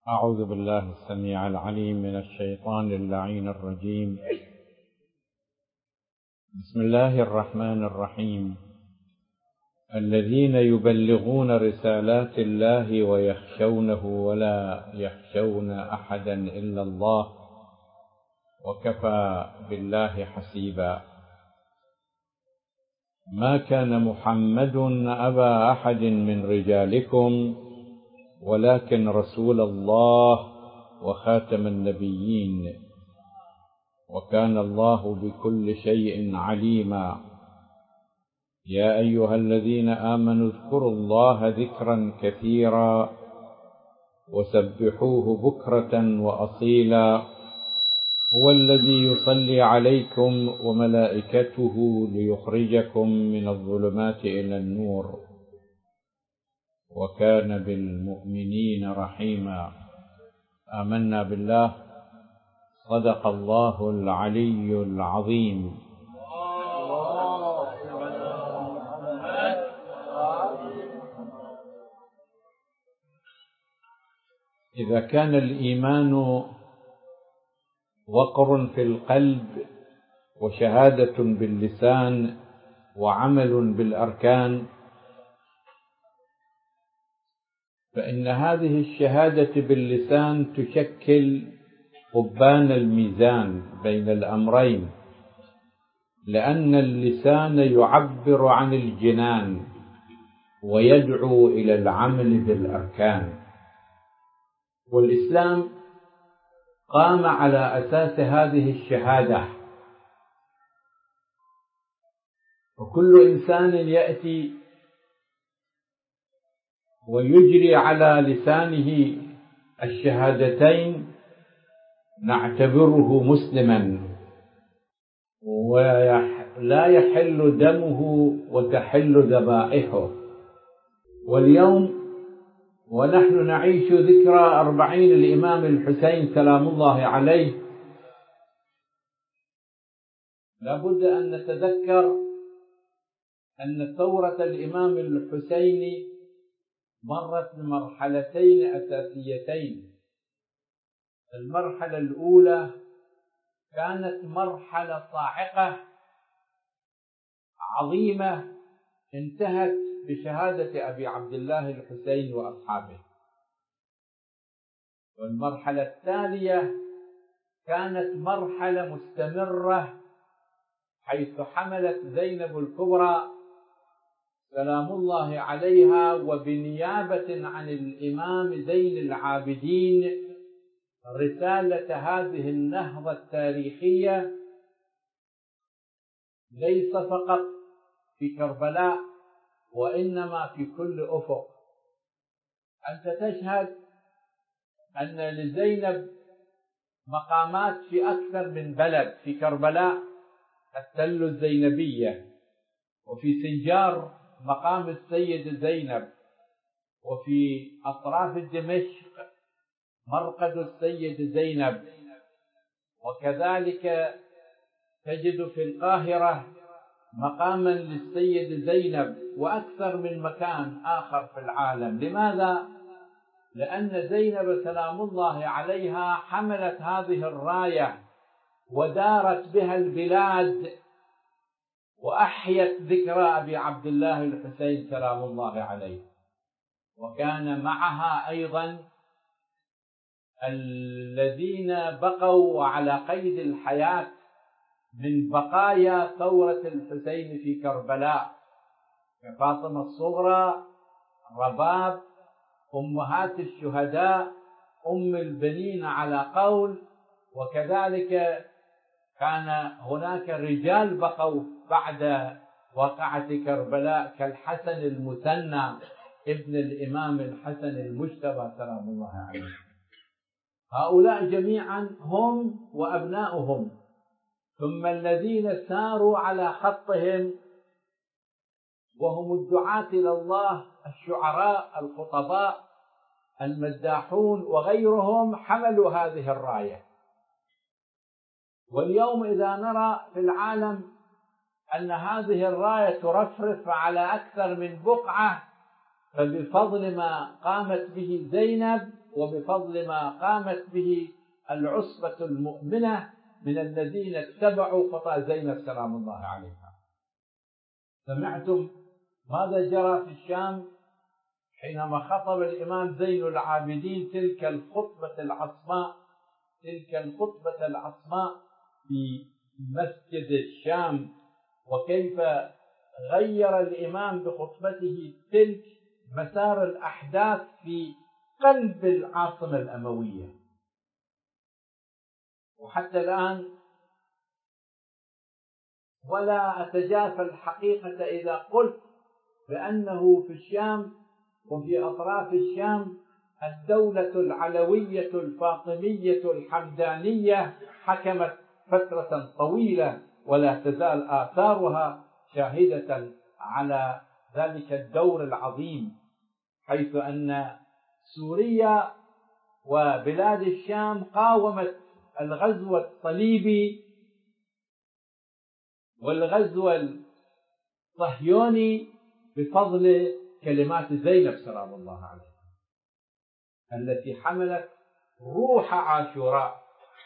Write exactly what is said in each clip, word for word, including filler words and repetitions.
أعوذ بالله السميع العليم من الشيطان اللعين الرجيم. بسم الله الرحمن الرحيم. الذين يبلغون رسالات الله ويخشونه ولا يخشون أحدا إلا الله وكفى بالله حسيبا. ما كان محمد أبا أحد من رجالكم ولكن رسول الله وخاتم النبيين وكان الله بكل شيء عليما. يا أيها الذين آمنوا اذكروا الله ذكرا كثيرا وسبحوه بكرة وأصيلا. هو الذي يصلي عليكم وملائكته ليخرجكم من الظلمات إلى النور وكان بالمؤمنين رحيما. آمنا بالله. صدق الله العلي العظيم. إذا كان الإيمان وقر في القلب وشهادة باللسان وعمل بالأركان، فإن هذه الشهادة باللسان تشكل قبان الميزان بين الأمرين، لأن اللسان يعبر عن الجنان ويدعو إلى العمل بالأركان، والإسلام قام على أساس هذه الشهادة. وكل إنسان يأتي ويجري على لسانه الشهادتين نعتبره مسلما، ولا يحل دمه وتحل ذبائحه. واليوم ونحن نعيش ذكرى أربعين الإمام الحسين سلام الله عليه، لابد أن نتذكر أن ثورة الإمام الحسين مرت بمرحلتين أساسيتين. المرحلة الأولى كانت مرحلة صاعقة عظيمة انتهت بشهادة أبي عبد الله الحسين وأصحابه. والمرحلة التالية كانت مرحلة مستمرة، حيث حملت زينب الكبرى سلام الله عليها وبنيابة عن الإمام زين العابدين رسالة هذه النهضة التاريخية، ليس فقط في كربلاء وإنما في كل أفق. أنت تشهد أن لزينب مقامات في أكثر من بلد، في كربلاء التل الزينبية، وفي سنجار مقام السيد زينب، وفي أطراف دمشق مرقد السيد زينب، وكذلك تجد في القاهرة مقاما للسيد زينب، وأكثر من مكان آخر في العالم. لماذا؟ لأن زينب سلام الله عليها حملت هذه الراية ودارت بها البلاد وأحيت ذكرى أبي عبد الله الحسين سلام الله عليه. وكان معها أيضا الذين بقوا على قيد الحياة من بقايا ثورة الحسين في كربلاء، كفاطمة الصغرى، رباب، أمهات الشهداء، أم البنين على قول. وكذلك كان هناك رجال بقوا بعد وقعة كربلاء كالحسن المثنى ابن الإمام الحسن المجتبى سلام الله عليه. هؤلاء جميعا هم وأبناؤهم، ثم الذين ساروا على خطهم وهم الدعاة إلى الله، الشعراء، الخطباء، المداحون وغيرهم، حملوا هذه الراية. واليوم إذا نرى في العالم أن هذه الراية ترفرف على أكثر من بقعة، فبفضل ما قامت به زينب وبفضل ما قامت به العصبة المؤمنة من الذين اتبعوا خطى زينب سلام الله عليها. سمعتم ماذا جرى في الشام حينما خطب الإمام زين العابدين تلك الخطبة العصماء تلك الخطبة العصماء في مسجد الشام، وكيف غير الإمام بخطبته تلك مسار الأحداث في قلب العاصمة الأموية. وحتى الآن ولا أتجافى الحقيقة إذا قلت بأنه في الشام وفي أطراف الشام الدولة العلوية الفاطمية الحمدانية حكمت فترة طويلة، ولا تزال آثارها شاهدة على ذلك الدور العظيم، حيث أن سوريا وبلاد الشام قاومت الغزو الصليبي والغزو الصهيوني بفضل كلمات زينب سلام الله عليها التي حملت روح عاشوراء.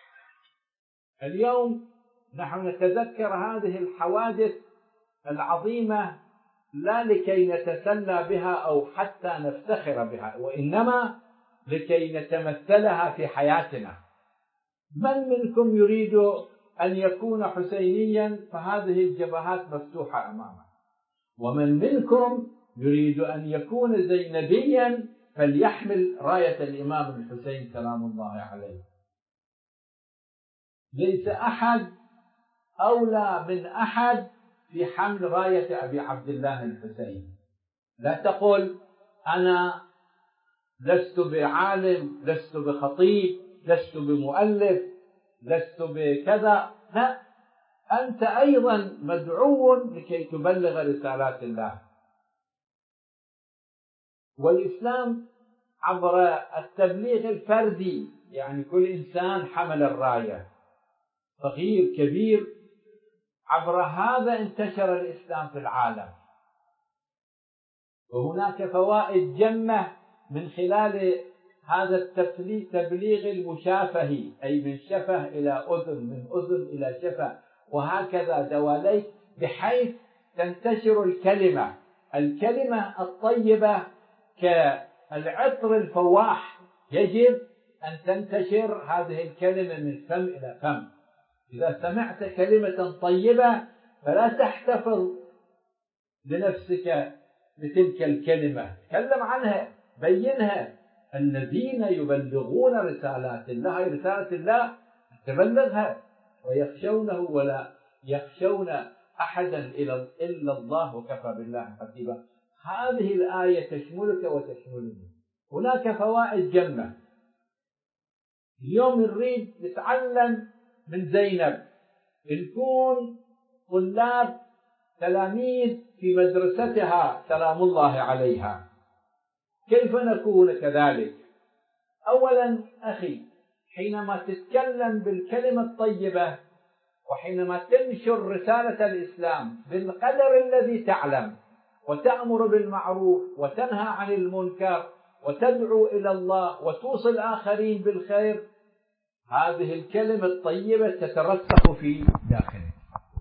اليوم نحن نتذكر هذه الحوادث العظيمة لا لكي نتسلى بها أو حتى نفتخر بها، وإنما لكي نتمثلها في حياتنا. من منكم يريد أن يكون حسينيا فهذه الجبهات مفتوحة أمامه، ومن منكم يريد أن يكون زينبيا فليحمل راية الإمام الحسين سلام الله عليه. ليس أحد أولى من أحد في حمل راية أبي عبد الله الحسين. لا تقل أنا لست بعالم، لست بخطيب، لست بمؤلف، لست بكذا، لا، أنت أيضا مدعو لكي تبلغ رسالات الله. والإسلام عبر التبليغ الفردي، يعني كل إنسان حمل الراية، صغير كبير، عبر هذا انتشر الإسلام في العالم. وهناك فوائد جمة من خلال هذا التبليغ المشافهي، أي من شفه إلى أذن، من أذن إلى شفه، وهكذا دواليك، بحيث تنتشر الكلمة الكلمة الطيبة كالعطر الفواح، يجب أن تنتشر هذه الكلمة من فم إلى فم. إذا سمعت كلمة طيبة فلا تحتفظ لنفسك بتلك الكلمة، تكلم عنها، بينها. الذين يبلغون رسالات الله، رسالة الله تبلغها، ويخشونه ولا يخشون أحدا إلا الله وكفى بالله حسيبا. هذه الآية تشملك وتشملني. هناك فوائد جمة. اليوم نريد نتعلم من زينب، نكون طلاب تلاميذ في مدرستها سلام الله عليها. كيف نكون كذلك؟ أولا أخي، حينما تتكلم بالكلمة الطيبة وحينما تنشر رسالة الإسلام بالقدر الذي تعلم، وتأمر بالمعروف وتنهى عن المنكر وتدعو إلى الله وتوصل الآخرين بالخير، هذه الكلمة الطيبة تترسخ في داخلك،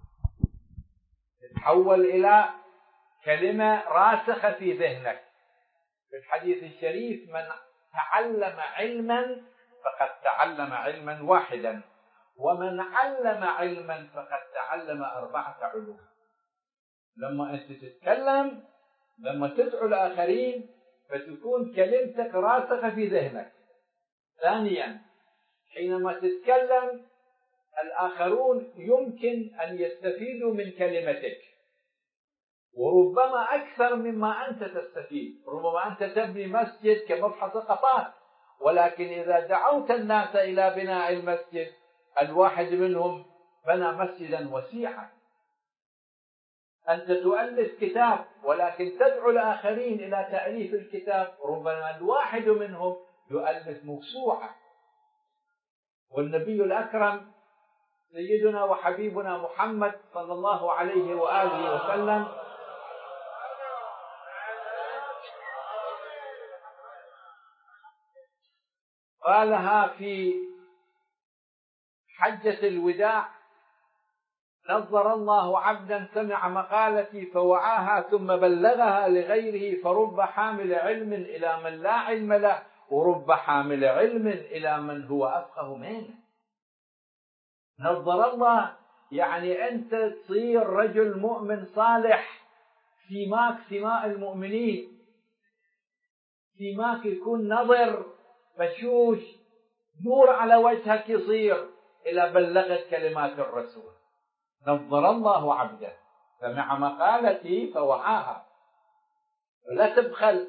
تتحول إلى كلمة راسخة في ذهنك. في الحديث الشريف: من تعلم علما فقد تعلم علما واحدا، ومن علم علما فقد تعلم أربعة علوم. لما أنت تتكلم، لما تدعو الآخرين، فتكون كلمتك راسخة في ذهنك. ثانيا، حينما تتكلم الآخرون يمكن أن يستفيدوا من كلمتك، وربما أكثر مما أنت تستفيد. ربما أنت تبني مسجد كمبحث ثقافات، ولكن إذا دعوت الناس إلى بناء المسجد، الواحد منهم بنى مسجدا وسيعا. أنت تؤلف كتاب، ولكن تدعو الآخرين إلى تأليف الكتاب، ربما الواحد منهم يؤلف موسوعة. والنبي الأكرم سيدنا وحبيبنا محمد صلى الله عليه وآله وسلم قالها في حجة الوداع: نظر الله عبدا سمع مقالتي فوعاها ثم بلغها لغيره، فرب حامل علم إلى من لا علم له، ورب حامل علم إلى من هو أفقه منه. نظر الله يعني أنت تصير رجل مؤمن صالح، سيماك سماء المؤمنين، سيماك يكون نظر بشوش، نور على وجهك يصير إلى بلغت كلمات الرسول. نظر الله عبده سمع مقالتي فوعاها. لا تبخل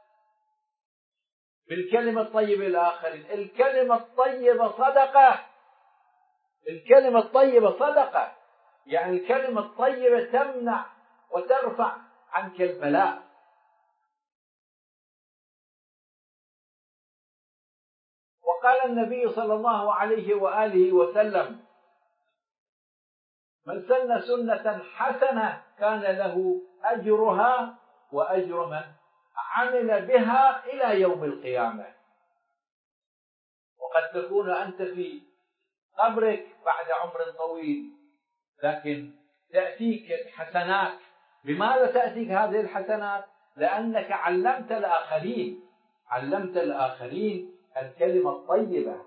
بالكلمة الطيبة للآخرين. الكلمة الطيبة صدقة. الكلمة الطيبة صدقة، يعني الكلمة الطيبة تمنع وترفع عنك البلاء. وقال النبي صلى الله عليه وآله وسلم: من سن سنة حسنة كان له أجرها وأجر من عمل بها إلى يوم القيامة. وقد تكون أنت في قبرك بعد عمر طويل، لكن تأتيك حسنات. بماذا تأتيك هذه الحسنات؟ لأنك علمت الآخرين، علمت الآخرين الكلمة الطيبة.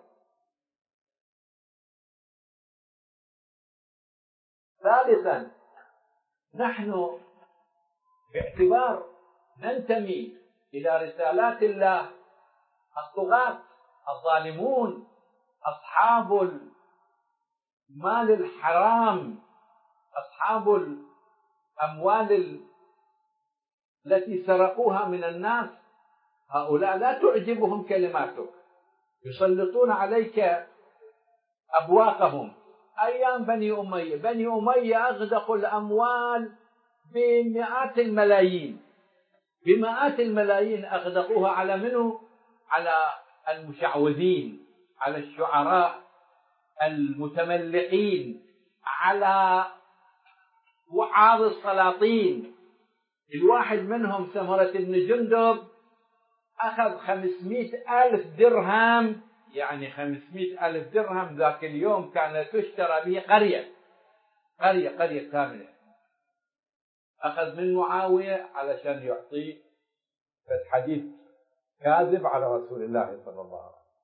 ثالثا، نحن باعتبار ننتمي إلى رسالات الله، الطغاة الظالمون أصحاب المال الحرام، أصحاب الأموال التي سرقوها من الناس، هؤلاء لا تعجبهم كلماتك، يسلطون عليك أبواقهم. أيام بني أمية، بني أمية أغدقوا الأموال بمئات الملايين، بمئات الملايين أغدقوها على منه؟ على المشعوذين، على الشعراء المتملقين، على وعاظ السلاطين. الواحد منهم سمرة بن جندب أخذ خمسمائة ألف درهم، يعني خمسمائة ألف درهم ذاك اليوم كانت تشترى به قرية، قرية قرية كاملة. أخذ من معاوية علشان يعطيه حديث كاذب على رسول الله صلى الله عليه وسلم،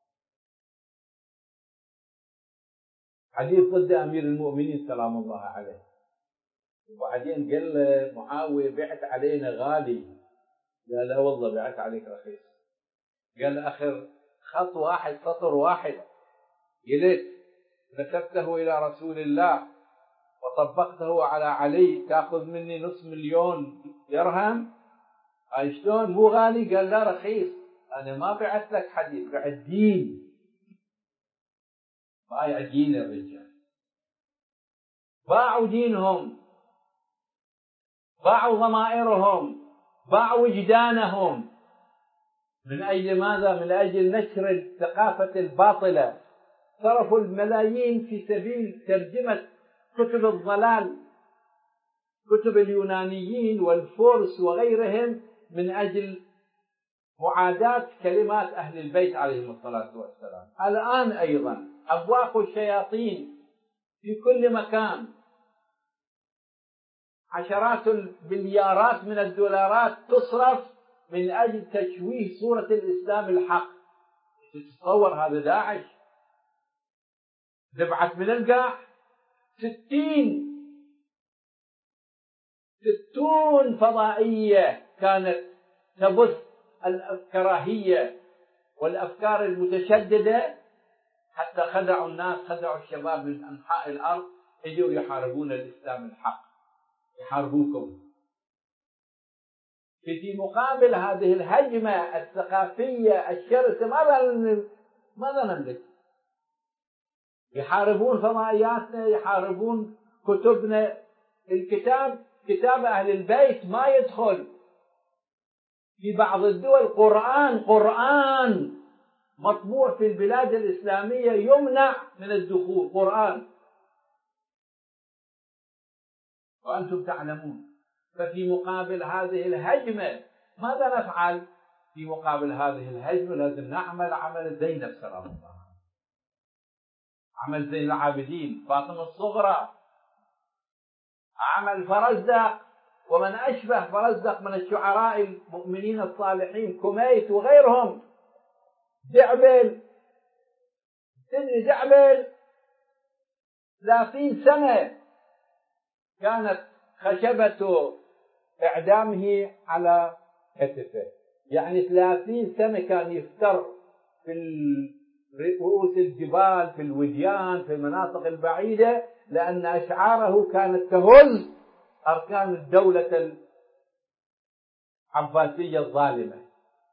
حديث ضد أمير المؤمنين سلام الله عليه. وبعدين قال له معاوية: بعت علينا غالي. قال: لا والله بعت عليك رخيص. قال: آخر خط واحد، سطر واحد قلت نسبته إلى رسول الله وطبقته على علي، تأخذ مني نصف مليون درهم؟ هاي شلون مو غالي؟ قال: لا رخيص، أنا ما بعت لك حديث، بعت دين. ما يعجين الرجال، باعوا دينهم، باعوا ضمائرهم، باعوا وجدانهم. من أجل ماذا؟ من أجل نشر الثقافة الباطلة. صرفوا الملايين في سبيل ترجمة كتب الضلال، كتب اليونانيين والفرس وغيرهم، من أجل معاداة كلمات أهل البيت عليهم الصلاة والسلام. الآن أيضا أبواق الشياطين في كل مكان، عشرات المليارات من الدولارات تصرف من أجل تشويه صورة الإسلام الحق. تتصور هذا داعش دبعت من القاع ستين ستون فضائية كانت تبث الكراهية والأفكار المتشددة، حتى خدعوا الناس، خدعوا الشباب من أنحاء الأرض، يجوا يحاربون الإسلام الحق، يحاربوكم. في مقابل هذه الهجمة الثقافية الشرسة ماذا ماذا نملك؟ يحاربون فضائياتنا، يحاربون كتبنا. الكتاب كتاب أهل البيت ما يدخل في بعض الدول. قرآن قرآن مطبوع في البلاد الإسلامية يمنع من الدخول، قرآن، وأنتم تعلمون. ففي مقابل هذه الهجمة ماذا نفعل؟ في مقابل هذه الهجمة لازم نعمل عمل زينب سلام الله، عمل زين العابدين، فاطمة الصغرى، عمل فرزدق ومن أشبه فرزدق من الشعراء المؤمنين الصالحين، كميت وغيرهم، دعبل، سن دعبل ثلاثين سنة كانت خشبة إعدامه على كتفه، يعني ثلاثين سنة كان يفتر في رؤوس الجبال، في الوديان، في المناطق البعيدة، لأن أشعاره كانت تهز أركان الدولة العباسية الظالمة.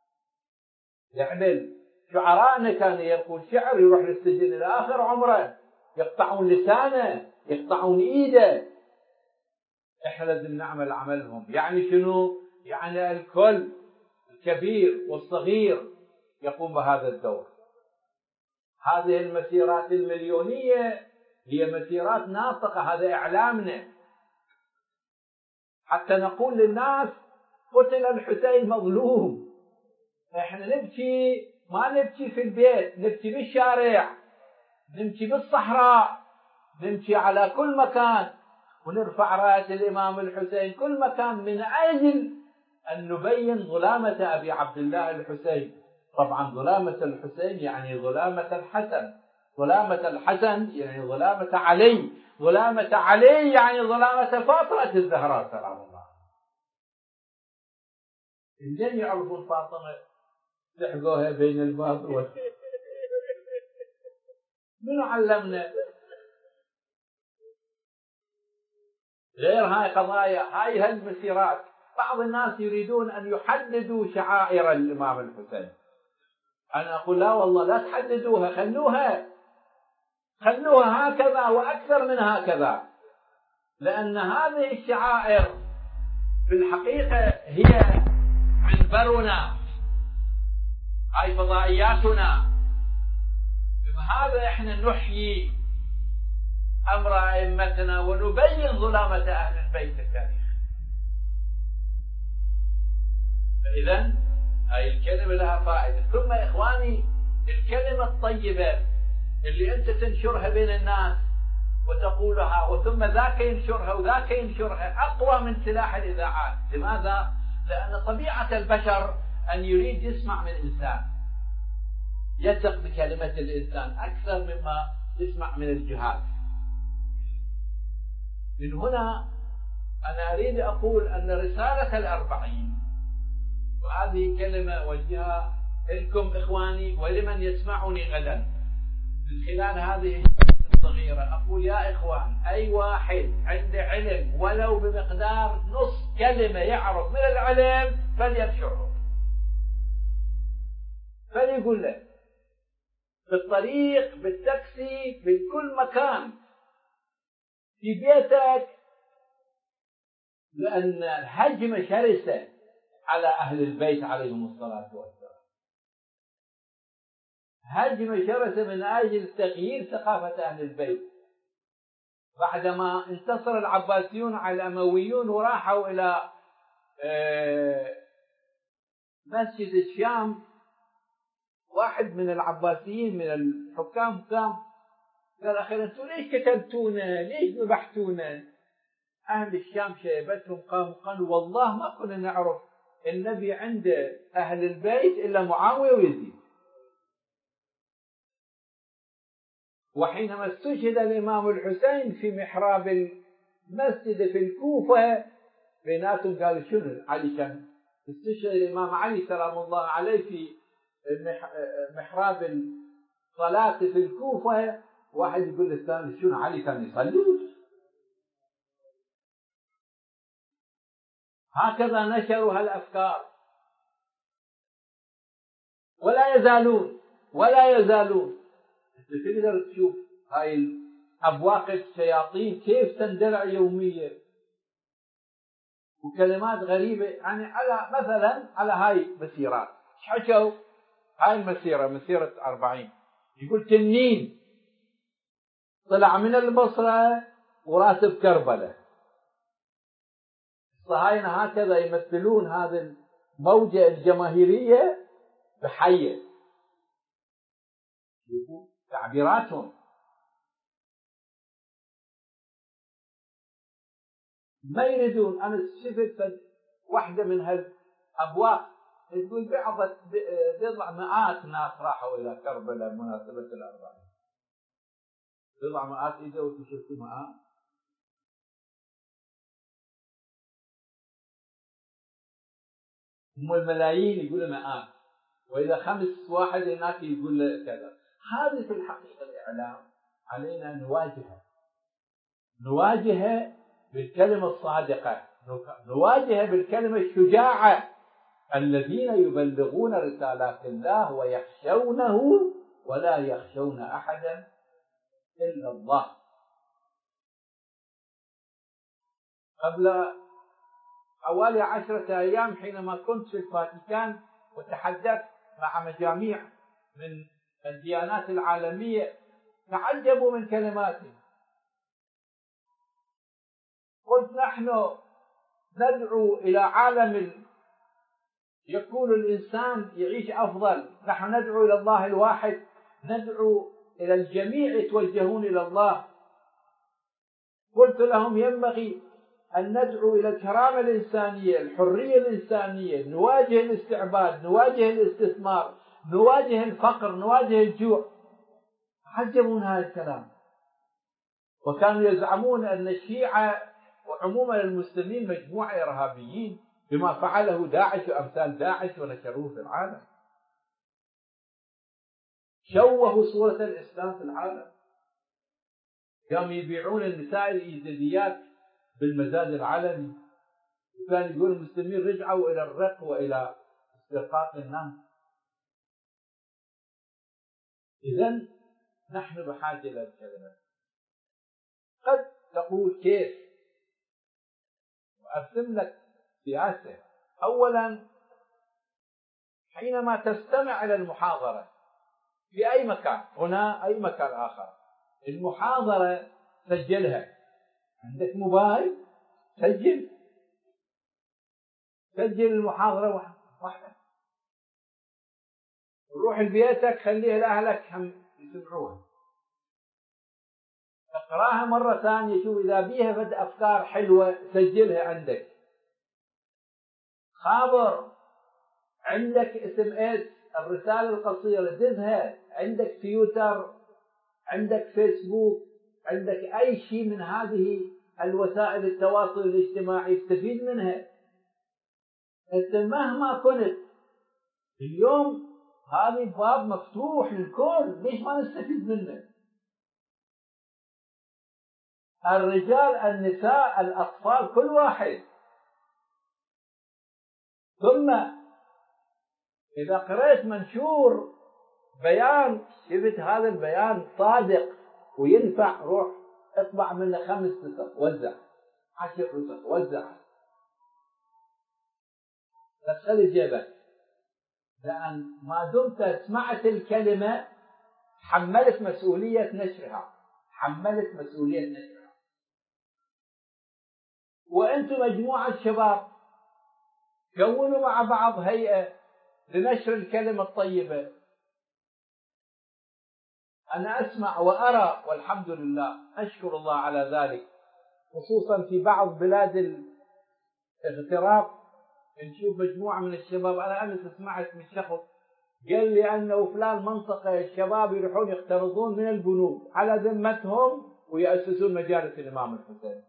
يعمل شعراءنا كان يقول شعر يروح للسجن إلى آخر عمره، يقطعون لسانه، يقطعون إيده. إحنا لازم نعمل عملهم. يعني شنو؟ يعني الكل الكبير والصغير يقوم بهذا الدور. هذه المسيرات المليونية هي مسيرات ناطقة، هذا إعلامنا حتى نقول للناس قتل الحسين مظلوم. إحنا نبكي، ما نبكي في البيت، نبكي بالشارع، نبكي بالصحراء، نمشي على كل مكان ونرفع راية الإمام الحسين كل مكان، من أجل أن نبين ظلامة أبي عبد الله الحسين. طبعا ظلامة الحسين يعني ظلامة الحسن، ظلامة الحسن يعني ظلامة علي، ظلامة علي يعني ظلامة فاطمة الزهراء سلام الله. منين يعرفون فاطمة؟ لحقوها بين الباب والباب. منو علمنا؟ غير هاي قضايا، هاي هالمسيرات. بعض الناس يريدون أن يحددوا شعائر الإمام الحسين. أنا أقول لا والله، لا تحددوها، خلوها خلوها هكذا وأكثر من هكذا، لأن هذه الشعائر في الحقيقة هي منبرنا، هاي فضائياتنا. بهذا احنا نحيي أمر أئمتنا ونبين ظلامة أهل البيت التاريخ. فإذا هاي الكلمة لها فائدة. ثم إخواني، الكلمة الطيبة اللي أنت تنشرها بين الناس وتقولها وثم ذاك ينشرها وذاك ينشرها أقوى من سلاح الإذاعات. لماذا؟ لأن طبيعة البشر أن يريد يسمع من إنسان، يثق بكلمة الإنسان أكثر مما يسمع من الجهات. من هنا أنا أريد أقول أن رسالة الأربعين، وهذه كلمة أوجهها لكم إخواني ولمن يسمعني غدا من خلال هذه الصغيرة، أقول يا إخوان، أي واحد عنده علم ولو بمقدار نص كلمة يعرف من العلم فلينشره، فليقول له بالطريق، بالتاكسي، بكل مكان، في بيتك، لأن الهجمة شرسة على أهل البيت عليهم الصلاة والسلام، هجمة شرسة من أجل تغيير ثقافة أهل البيت. بعدما انتصر العباسيون على الأمويون وراحوا إلى مسجد الشام، واحد من العباسيين من الحكام قام قال أخي أنتم ليش كتبتونا؟ ليش ذبحتونا؟ أهل الشام شيبتهم، قاموا قالوا والله ما كنا نعرف النبي عند أهل البيت إلا معاوية ويزيد. وحينما استشهد الإمام الحسين في محراب المسجد في الكوفة، بيناتهم قالوا شنو علي كان استشهد الإمام علي سلام الله عليه في محراب الصلاة في الكوفة، واحد يقول للثاني شنو علي كان يصلي؟ هكذا نشروا هالأفكار، ولا يزالون ولا يزالون. تقدر تشوف هاي أبواق الشياطين كيف تندلع يوميا، وكلمات غريبة. يعني على مثلا على هاي مسيرات، ايش حكوا؟ هاي المسيرة مسيرة أربعين، يقول تنين طلع من البصرة وراتب كربلاء. الصهاينة هكذا يمثلون هذا موجة الجماهيرية بحية. شوفوا تعبيراتهم، ما يريدون. أنا شفت واحدة من هالأبواق تقول بعض بضع مئات ناس راحوا إلى كربلاء بمناسبة الأربعين، بضع مئات إذا وتشوفوا مئات. هم الملايين يقول مئات، وإذا خمس واحد هناك يقول كذا. هذه في الحقيقة الإعلام علينا نواجهه، نواجهه بالكلمة الصادقة، نواجهه بالكلمة الشجاعة. الذين يبلغون رسالات الله ويخشونه ولا يخشون أحدا إلا الله. قبل حوالي عشرة أيام حينما كنت في الفاتيكان وتحدثت مع مجاميع من الديانات العالمية تعجبوا من كلماتي. قلت نحن ندعو إلى عالم يكون الإنسان يعيش أفضل، نحن ندعو إلى الله الواحد، ندعو إلى الجميع يتوجهون إلى الله. قلت لهم ينبغي أن ندعو إلى الكرامة الإنسانية، الحرية الإنسانية، نواجه الاستعباد، نواجه الاستثمار، نواجه الفقر، نواجه الجوع. عجبوا من هذا الكلام، وكانوا يزعمون أن الشيعة وعموما المسلمين مجموعة إرهابيين بما فعله داعش وأمثال داعش ونشروه في العالم، شوهوا صورة الإسلام في العالم، كانوا يبيعون النساء الإيزيديات بالمزاد العلني، وكان يقول المسلمين رجعوا إلى الرق وإلى استرقاق الناس. إذن نحن بحاجة إلى الكلمة. قد تقول كيف؟ وأرسم لك سياسة. أولا، حينما تستمع إلى المحاضرة في أي مكان، هنا أي مكان آخر، المحاضرة سجلها، عندك موبايل سجل، سجل المحاضرة واحدة، روح لبيتك خليها لأهلك هم يسمعوها، اقراها مرة ثانية، شوف إذا بيها فد أفكار حلوة سجلها عندك. خابر عندك اسم اس الرسالة القصيرة دزها، عندك تويتر، عندك فيسبوك، عندك أي شيء من هذه الوسائل التواصل الاجتماعي استفيد منها. أنت مهما كنت اليوم هذه باب مفتوح للكل، ليش ما نستفيد منه؟ الرجال، النساء، الأطفال، كل واحد. ثم إذا قرأت منشور بيان شفت هذا البيان صادق وينفع، روح اطبع منه خمس نسخ وزع، عشر نسخ وزع، بس خلي جيبك، لأن ما دمت سمعت الكلمة حملت مسؤولية نشرها، حملت مسؤولية نشرها. وأنتم مجموعة شباب كونوا مع بعض هيئة لنشر الكلمة الطيبة. أنا أسمع وأرى والحمد لله، أشكر الله على ذلك، خصوصا في بعض بلاد الاغتراب نشوف مجموعة من الشباب. أنا أمس سمعت من شخص قال لي أنه فلان منطقة الشباب يروحون يقترضون من البنوك على ذمتهم ويأسسون مجالس الإمام الحسين.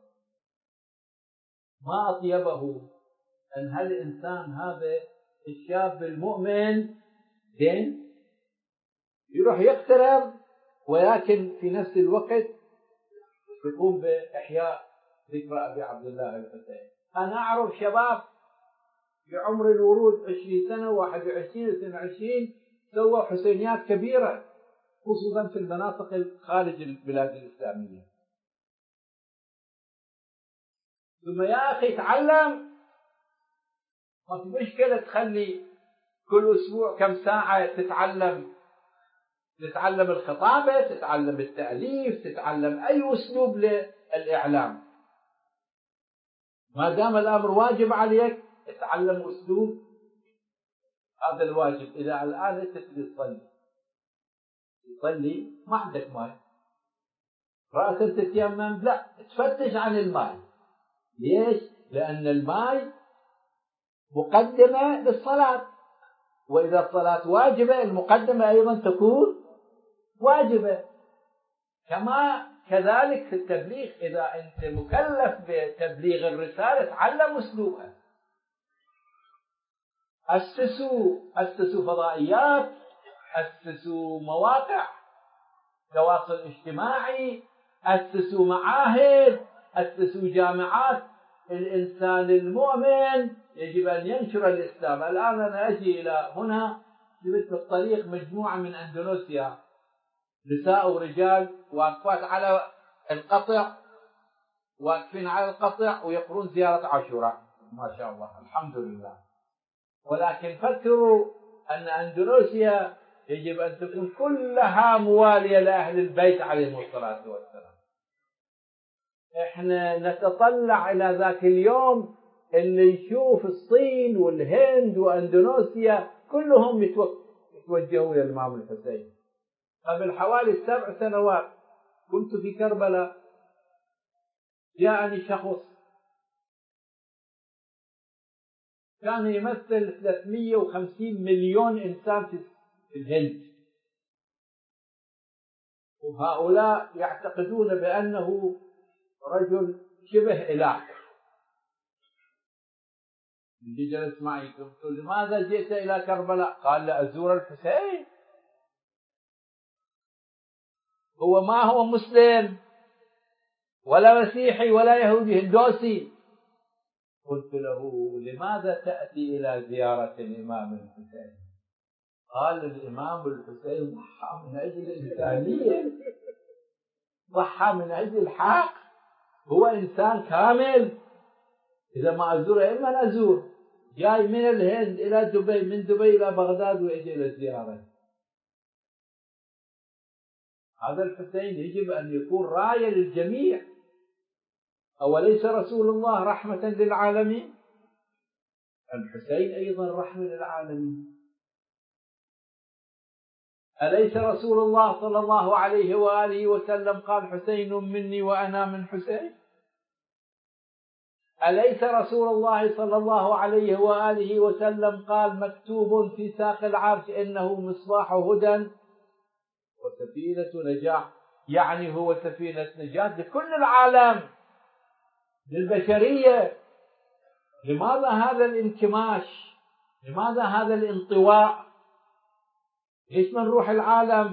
ما أطيبه أن هالإنسان هذا الشاب المؤمن زين يروح يقترض، ولكن في نفس الوقت يقوم بإحياء ذكرى أبي عبد الله الحسين. أنا أعرف شباب في عمر الورود عشرين سنة، واحد وعشرين، اثنين وعشرين، سووا حسينيات كبيرة خصوصا في المناطق خارج البلاد الإسلامية. ثم يا أخي تعلم، ما في مشكلة تخلي كل أسبوع كم ساعة تتعلم، تتعلم الخطابة، تتعلم التأليف، تتعلم أي أسلوب للإعلام. ما دام الأمر واجب عليك تتعلم أسلوب هذا الواجب. إذا الآن أنت تريد تصلي تصلي ما عندك ماء، رأسا تتيمم، لا، تفتش عن الماء. ليش؟ لأن الماء مقدمة للصلاة، وإذا الصلاة واجبة المقدمة أيضا تكون واجبة. كما كذلك في التبليغ، إذا أنت مكلف بتبليغ الرسالة تعلم أسلوبها. أسسوا أسسوا فضائيات، أسسوا مواقع تواصل اجتماعي، أسسوا معاهد، أسسوا جامعات. الإنسان المؤمن يجب أن ينشر الإسلام. الآن أنا أجي إلى هنا جبت بالطريق مجموعة من أندونيسيا، نساء ورجال واقفات على القطع، واقفين على القطع ويقرون زيارة عاشوراء، ما شاء الله الحمد لله. ولكن فكروا أن أندونيسيا يجب أن تكون كلها موالية لأهل البيت عليهم الصلاة والسلام. إحنا نتطلع إلى ذاك اليوم اللي يشوف الصين والهند وأندونيسيا كلهم يتوجهوا إلى الإمام الحسين. قبل حوالي سبع سنوات كنت في كربلاء، جاءني شخص كان يمثل ثلاثمئة وخمسين مليون إنسان في الهند، وهؤلاء يعتقدون بأنه رجل شبه إله. اللي جلس معي قلت: لماذا جئت إلى كربلاء؟ قال: لأزور الحسين. هو ما هو مسلم ولا مسيحي ولا يهودي، هندوسي. قلت له: لماذا تأتي إلى زيارة الإمام الحسين؟ قال: الإمام الحسين ضحى من أجل الإنسانية، ضحى من أجل الحق، هو إنسان كامل. إذا ما أزوره إما أزور، جاي من الهند إلى دبي، من دبي إلى بغداد ويجي إلى الزيارة. هذا الحسين يجب أن يكون راية للجميع. أوليس رسول الله رحمة للعالمين؟ الحسين أيضا رحمة للعالمين. أليس رسول الله صلى الله عليه وآله وسلم قال: حسين مني وأنا من حسين؟ أليس رسول الله صلى الله عليه وآله وسلم قال: مكتوب في ساق العرش إنه مصباح هدى وسفينة نجاح؟ يعني هو سفينة نجاة لكل العالم، للبشرية. لماذا هذا الانكماش؟ لماذا هذا الانطواء؟ ليش ما نروح العالم؟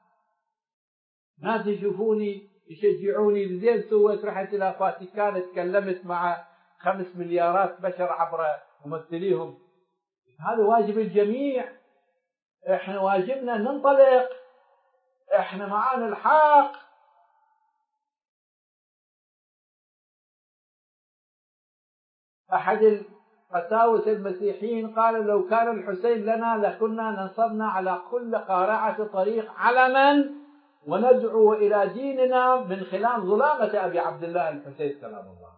ناس يشوفوني يشجعوني، زين سويت، رحت إلى فاتيكان، تكلمت مع خمس مليارات بشر عبر ممثليهم. هذا واجب الجميع. احنا واجبنا ننطلق، احنا معانا الحق. أحد القساوسة المسيحيين قال: لو كان الحسين لنا لكنا نصبنا على كل قارعة طريق علما وندعو إلى ديننا من خلال ظلامة أبي عبد الله الحسين سلام الله.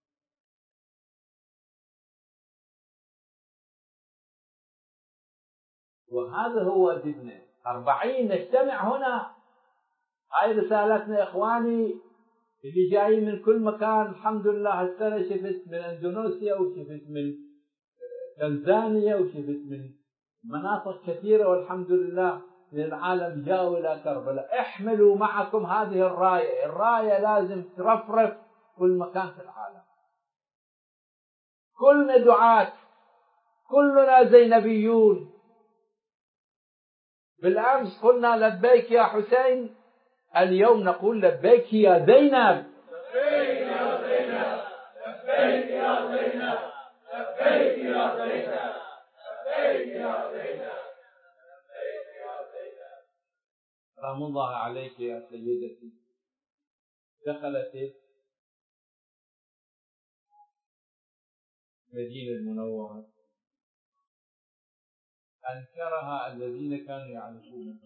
وهذا هو واجبنا. أربعين نجتمع هنا. هاي رسالتنا إخواني اللي جايين من كل مكان. الحمد لله السنة شفت من اندونيسيا، وشفت من تنزانيا، وشفت من مناطق كثيرة، والحمد لله من العالم جاءوا إلى كربلاء. احملوا معكم هذه الراية. الراية لازم ترفرف كل مكان في العالم. كلنا دعاة، كلنا زينبيون. بالأمس قلنا لبيك يا حسين، اليوم نقول لبيك يا زينب. لبيك يا زينب، لبيك يا زينب، لبيك يا زينب، لبيك يا زينب، لبيك يا زينب. سلام الله عليك يا سيدتي. دخلت المدينة المنورة، أنكرها الذين كانوا يعرفون.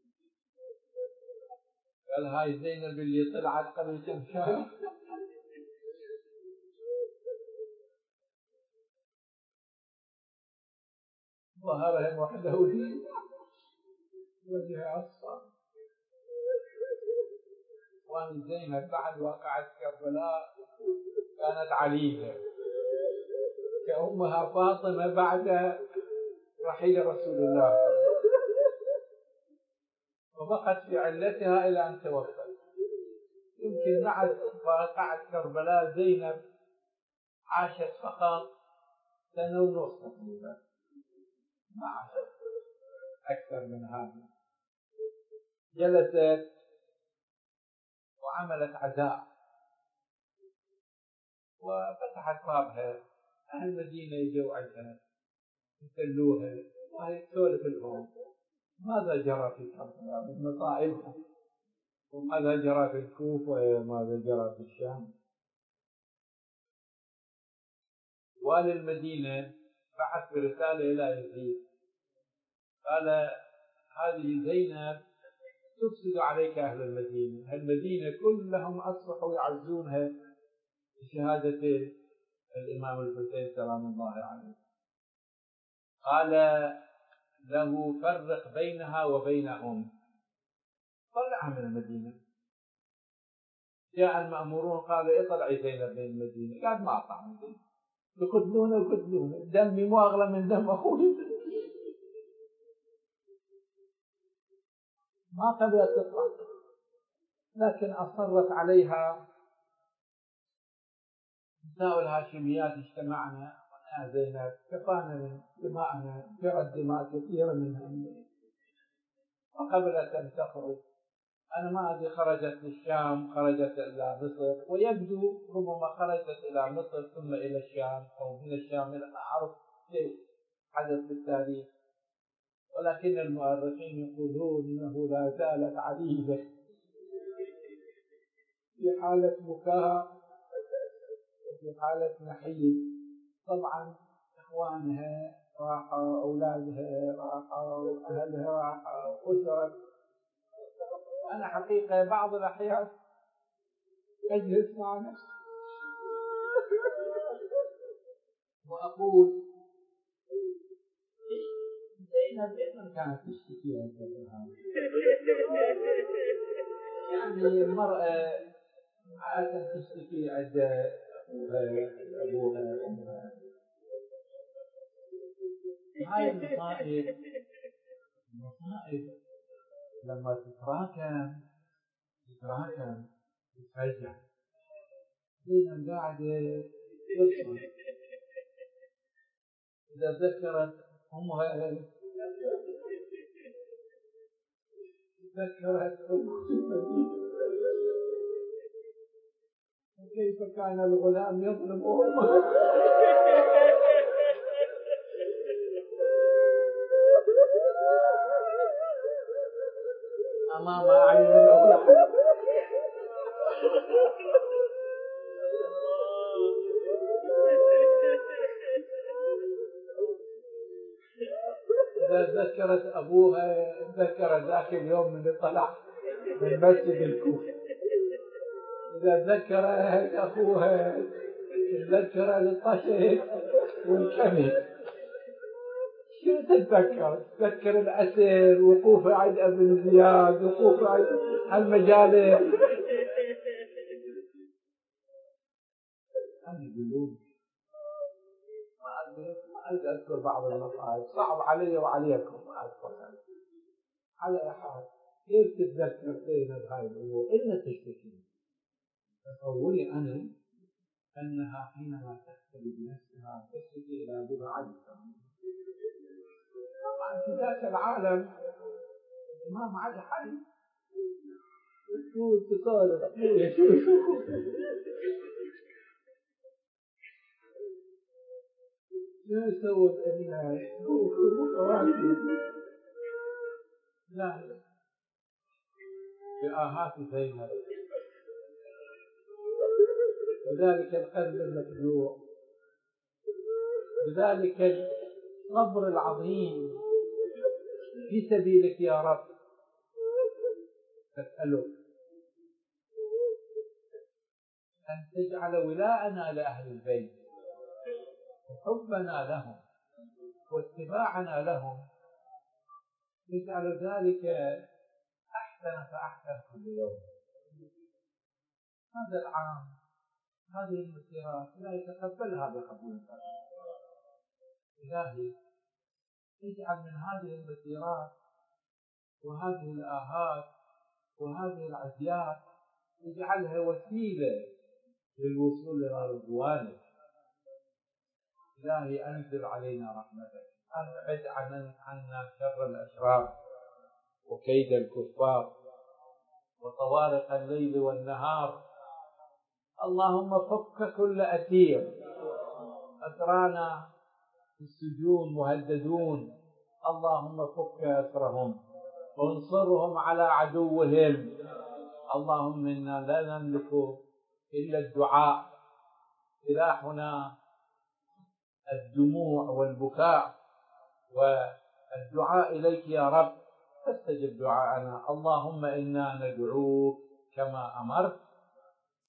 قال: هاي زينب اللي طلعت قبل كم شهر. وهذا ظهرهم وحدودي وجهها أصفر. وأن زينب بعد واقعة كربلاء كانت عليلة كأمها فاطمة بعد رحيل رسول الله، وبقت في علتها إلى أن توفت. يمكن بعد واقعة كربلاء زينب عاشت فقط سنة ونص تقريبا، ما عاشت أكثر من هذا. جلست وعملت عزاء وفتحت بابها، أهل المدينة يجوا عندها يسلوها وهي تسولف لهم ماذا جرى في كربلاء من مصائبهم، وماذا جرى في الكوفة وماذا جرى في الشام. والي المدينة بعث برسالة إلى يزيد قال هذه زينب تفسد عليك أهل المدينة، أهل المدينة كلهم أصبحوا يعزونها بشهادة الإمام الحسين سلام الله عليه. قال له فرق بينها وبينهم، طلعها من المدينة. جاء المأمورون قالوا اطلعي زينب من المدينة، قال ما أطلع من المدينة، يقتلونه يقتلونه، دمي مو أغلى من دم أخوي. ما قبلت تطلع، لكن أصرت عليها نساء الهاشميات اجتمعنا يا زينب كفانا من دماءنا، جرت دماء كثيرة منها، وقبلت أن تخرج. أنا ما أدري خرجت للشام خرجت إلى مصر، ويبدو ربما خرجت إلى مصر ثم إلى الشام أو من الشام، لا أعرف كيف حدث في التاريخ، ولكن المؤرخين يقولون إنه لا زالت عديدة في حالة بكاء وفي حالة نحيب. طبعا إخوانها راحوا، أولادها راحوا، أهلها راحوا، أسرة. أنا حقيقة بعض الأحيان أجلس مع نفسي وأقول زينب أيضا كانت تشتكي عند هذا، يعني المرأة عادة تشتكي عند أخوها أبوها أمها. هاي المصائب المصائب لما تتراكم تتراكم تتفجع. زينب قاعدة تصبر، إذا ذكرت أمها ذكرت أمها كيف كان الغلام يظلم أمه أمام أعين الأولاد. إذا ذكرت أبوها ذكر ذاك اليوم من طلع من مسجد الكوفة، إذا ذكرت أخوها ذكر الطشت والكمل. شو تتذكر؟ تذكر الأسر، وقوفه عند ابن زياد، وقوفه عند المجالس. أنا يقولون ما أدري ما أدري أذكر بعض المصائب، صعب علي وعليكم ما أذكر. على أي حال كيف تتذكر زينب هاي الأمور إلا تشتكي؟ تصوري أنا أنها حينما تحتوي بنفسها تشتكي إلى بضاعتها. طبعا في ذاك العالم الإمام علي حي، شو تسولف أخويا شو شو لا يسوي بأبنائه متواجد. لا بآهات زينب، بذلك القلب المفجوع، بذلك الصبر العظيم في سبيلك يا رب. تسألك أن تجعل ولاءنا لأهل البيت وحبنا لهم واتباعنا لهم اجعل ذلك أحسن فأحسن كل يوم. هذا العام، هذه المسيرات لا يتقبلها بقبول فرح. إلهي اجعل من هذه المسيرات وهذه الآهات وهذه العزيات اجعلها وسيلة للوصول إلى رضوانك. إلهي أنزل علينا رحمتك، أبعد عنا شر الأشرار وكيد الكفار وطوارق الليل والنهار. اللهم فك كل أسير، أسرانا في السجون مهددون، اللهم فك أسرهم وانصرهم على عدوهم. اللهم إنا لا نملك إلا الدعاء، سلاحنا الدموع والبكاء والدعاء إليك يا رب، فاستجب دعاءنا. اللهم إنا ندعوك كما أمرت